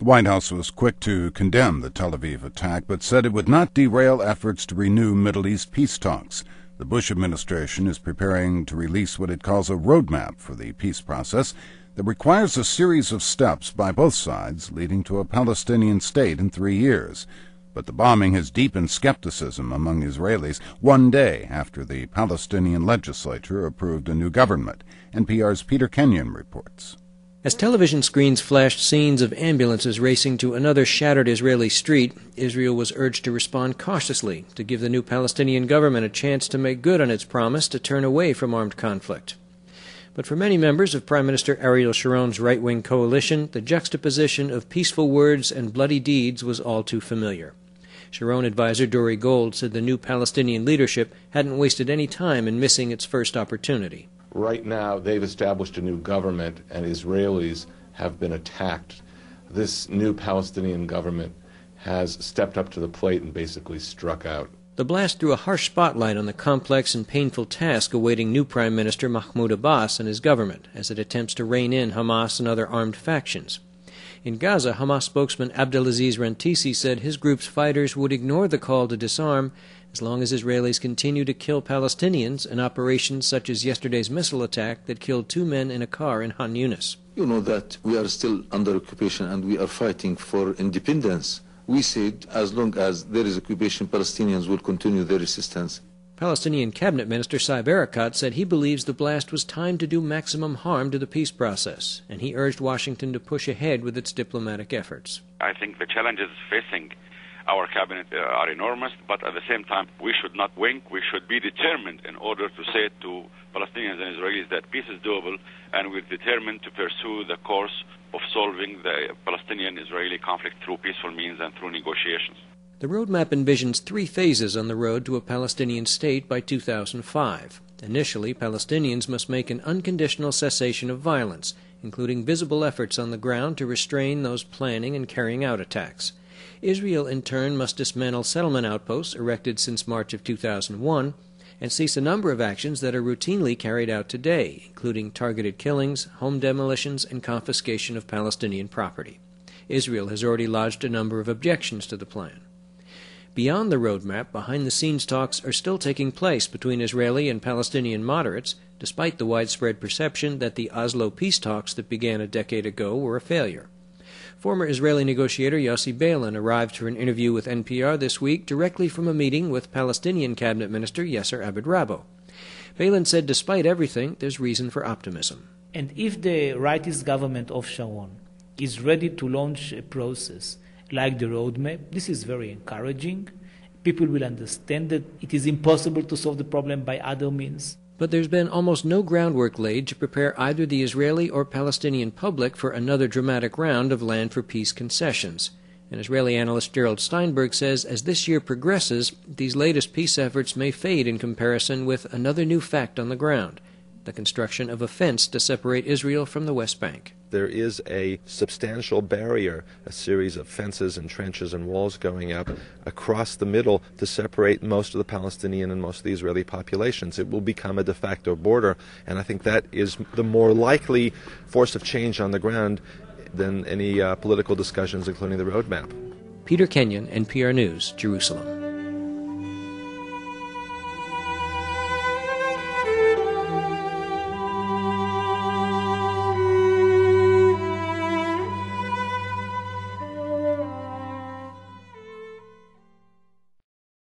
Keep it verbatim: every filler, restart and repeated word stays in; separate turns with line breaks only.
The White House was quick to condemn the Tel Aviv attack, but said it would not derail efforts to renew Middle East peace talks. The Bush administration is preparing to release what it calls a roadmap for the peace process that requires a series of steps by both sides leading to a Palestinian state in three years. But the bombing has deepened skepticism among Israelis one day after the Palestinian legislature approved a new government. N P R's Peter Kenyon reports.
As television screens flashed scenes of ambulances racing to another shattered Israeli street, Israel was urged to respond cautiously to give the new Palestinian government a chance to make good on its promise to turn away from armed conflict. But for many members of Prime Minister Ariel Sharon's right-wing coalition, the juxtaposition of peaceful words and bloody deeds was all too familiar. Sharon advisor Dori Gold said the new Palestinian leadership hadn't wasted any time in missing its first opportunity.
Right now, they've established a new government, and Israelis have been attacked. This new Palestinian government has stepped up to the plate and basically struck out.
The blast threw a harsh spotlight on the complex and painful task awaiting new Prime Minister Mahmoud Abbas and his government as it attempts to rein in Hamas and other armed factions. In Gaza, Hamas spokesman Abdelaziz Rantisi said his group's fighters would ignore the call to disarm as long as Israelis continue to kill Palestinians in operations such as yesterday's missile attack that killed two men in a car in Han Yunis.
You know that we are still under occupation and we are fighting for independence. We said as long as there is occupation, Palestinians will continue their resistance.
Palestinian Cabinet Minister Saeb Erekat said he believes the blast was timed to do maximum harm to the peace process, and he urged Washington to push ahead with its diplomatic efforts.
I think the challenges facing our cabinet uh, are enormous, but at the same time, we should not wink. We should be determined in order to say to Palestinians and Israelis that peace is doable, and we're determined to pursue the course of solving the Palestinian-Israeli conflict through peaceful means and through negotiations.
The roadmap envisions three phases on the road to a Palestinian state by two thousand five. Initially, Palestinians must make an unconditional cessation of violence, including visible efforts on the ground to restrain those planning and carrying out attacks. Israel, in turn, must dismantle settlement outposts erected since March of two thousand one and cease a number of actions that are routinely carried out today, including targeted killings, home demolitions, and confiscation of Palestinian property. Israel has already lodged a number of objections to the plan. Beyond the roadmap, behind-the-scenes talks are still taking place between Israeli and Palestinian moderates, despite the widespread perception that the Oslo peace talks that began a decade ago were a failure. Former Israeli negotiator Yossi Beilin arrived for an interview with N P R this week directly from a meeting with Palestinian Cabinet Minister Yasser Abed-Rabo. Beilin said despite everything, there's reason for optimism.
And if the rightist government of Sharon is ready to launch a process like the roadmap, this is very encouraging. People will understand that it is impossible to solve the problem by other means.
But there's been almost no groundwork laid to prepare either the Israeli or Palestinian public for another dramatic round of land for peace concessions. And Israeli analyst Gerald Steinberg says as this year progresses, these latest peace efforts may fade in comparison with another new fact on the ground, the construction of a fence to separate Israel from the West Bank.
There is a substantial barrier, a series of fences and trenches and walls going up across the middle to separate most of the Palestinian and most of the Israeli populations. It will become a de facto border, and I think that is the more likely force of change on the ground than any uh, political discussions, including the roadmap.
Peter Kenyon, N P R News, Jerusalem.